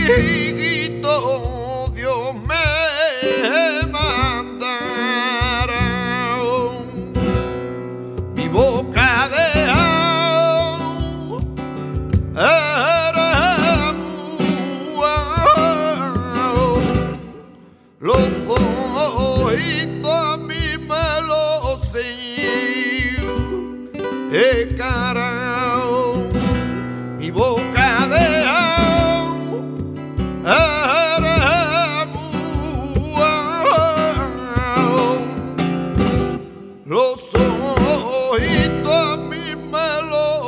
amiguito Dios me mandará. Mi boca dejado era muao, los ojitos a mí me lo enseñó, carao. Mi boca dejado era muao, los ojitos a mí me lo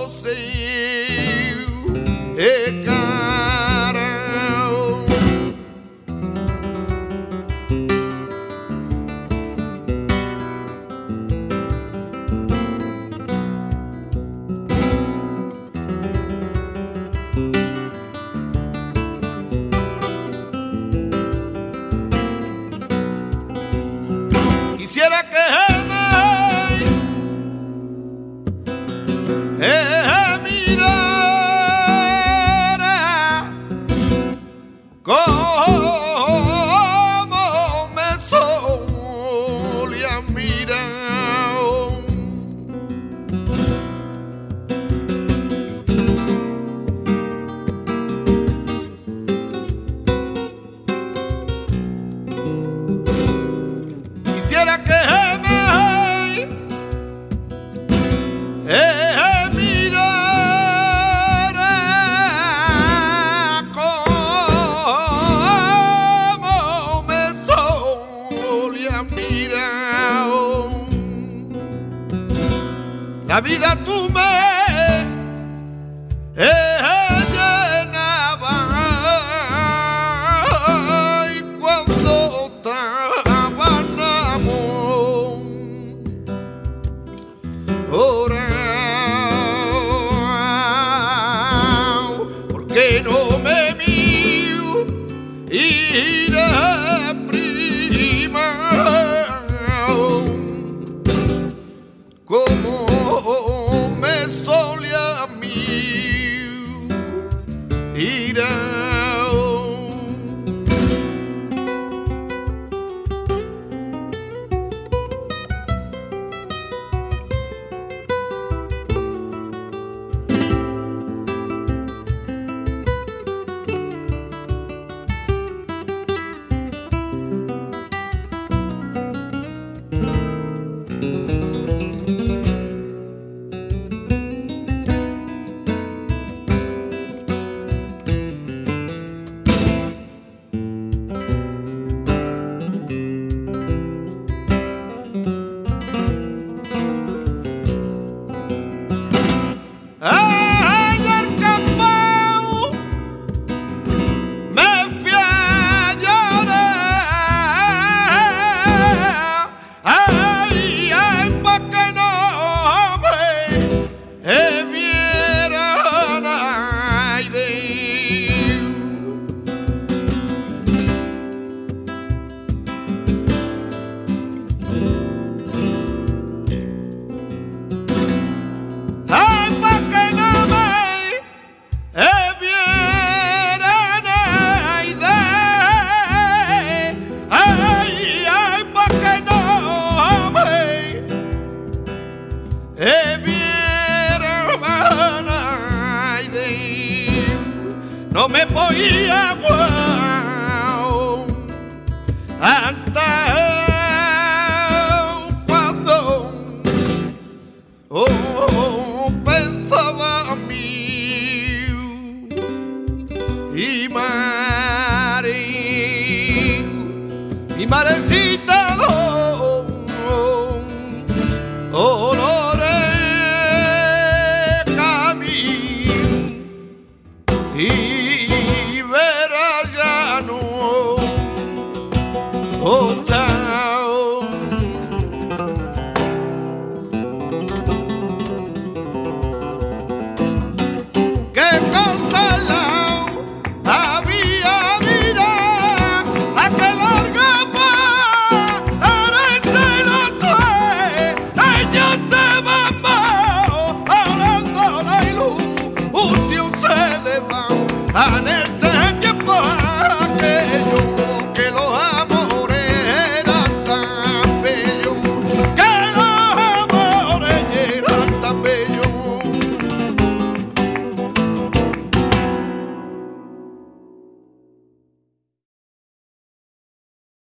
enseñó, carao. Quisiera que me mirara como me solía mirar. Quisiera que me mirara como me solía mirar. La vida tú me llenaba y cuando porque no me miro y la prima como me solía a mí ir a no me podía hasta cuando pensaba a mí y marecita olores camino y